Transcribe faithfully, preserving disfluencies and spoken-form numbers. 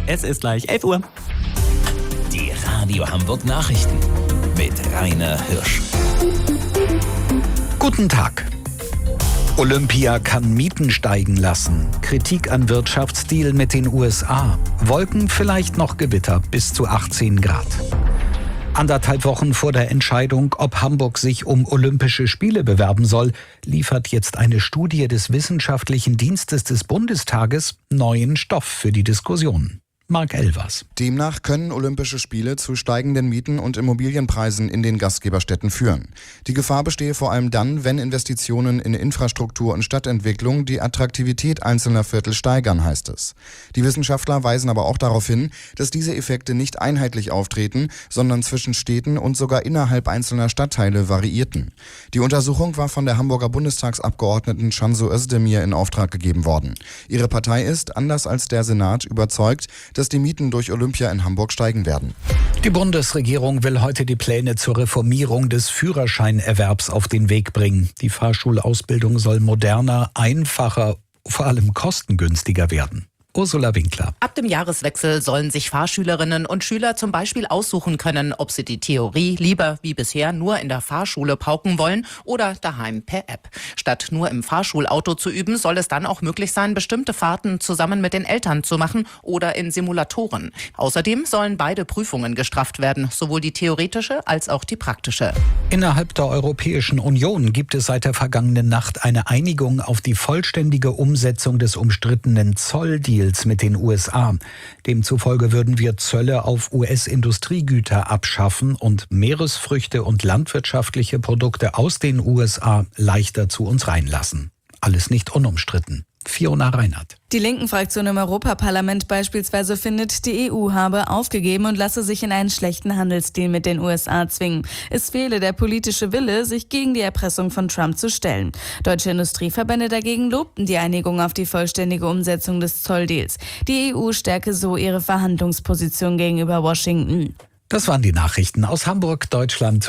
Es ist gleich elf Uhr. Die Radio Hamburg Nachrichten mit Rainer Hirsch. Guten Tag. Olympia kann Mieten steigen lassen. Kritik an Wirtschaftsdeal mit den U S A. Wolken, vielleicht noch Gewitter bis zu achtzehn Grad. Anderthalb Wochen vor der Entscheidung, ob Hamburg sich um Olympische Spiele bewerben soll, liefert jetzt eine Studie des Wissenschaftlichen Dienstes des Bundestages neuen Stoff für die Diskussion. Marc Elvers. Demnach können Olympische Spiele zu steigenden Mieten und Immobilienpreisen in den Gastgeberstädten führen. Die Gefahr bestehe vor allem dann, wenn Investitionen in Infrastruktur und Stadtentwicklung die Attraktivität einzelner Viertel steigern, heißt es. Die Wissenschaftler weisen aber auch darauf hin, dass diese Effekte nicht einheitlich auftreten, sondern zwischen Städten und sogar innerhalb einzelner Stadtteile variierten. Die Untersuchung war von der Hamburger Bundestagsabgeordneten Cansu Özdemir in Auftrag gegeben worden. Ihre Partei ist, anders als der Senat, überzeugt, dass die Mieten durch Olympia in Hamburg steigen werden. Die Bundesregierung will heute die Pläne zur Reformierung des Führerscheinerwerbs auf den Weg bringen. Die Fahrschulausbildung soll moderner, einfacher, vor allem kostengünstiger werden. Ursula Winkler. Ab dem Jahreswechsel sollen sich Fahrschülerinnen und Schüler zum Beispiel aussuchen können, ob sie die Theorie lieber wie bisher nur in der Fahrschule pauken wollen oder daheim per App. Statt nur im Fahrschulauto zu üben, soll es dann auch möglich sein, bestimmte Fahrten zusammen mit den Eltern zu machen oder in Simulatoren. Außerdem sollen beide Prüfungen gestrafft werden, sowohl die theoretische als auch die praktische. Innerhalb der Europäischen Union gibt es seit der vergangenen Nacht eine Einigung auf die vollständige Umsetzung des umstrittenen Zolldeals mit den U S A. Demzufolge würden wir Zölle auf U S-Industriegüter abschaffen und Meeresfrüchte und landwirtschaftliche Produkte aus den U S A leichter zu uns reinlassen. Alles nicht unumstritten. Fiona Reinhardt. Die Linken-Fraktion im Europaparlament beispielsweise findet, die E U habe aufgegeben und lasse sich in einen schlechten Handelsdeal mit den U S A zwingen. Es fehle der politische Wille, sich gegen die Erpressung von Trump zu stellen. Deutsche Industrieverbände dagegen lobten die Einigung auf die vollständige Umsetzung des Zolldeals. Die E U stärke so ihre Verhandlungsposition gegenüber Washington. Das waren die Nachrichten aus Hamburg, Deutschland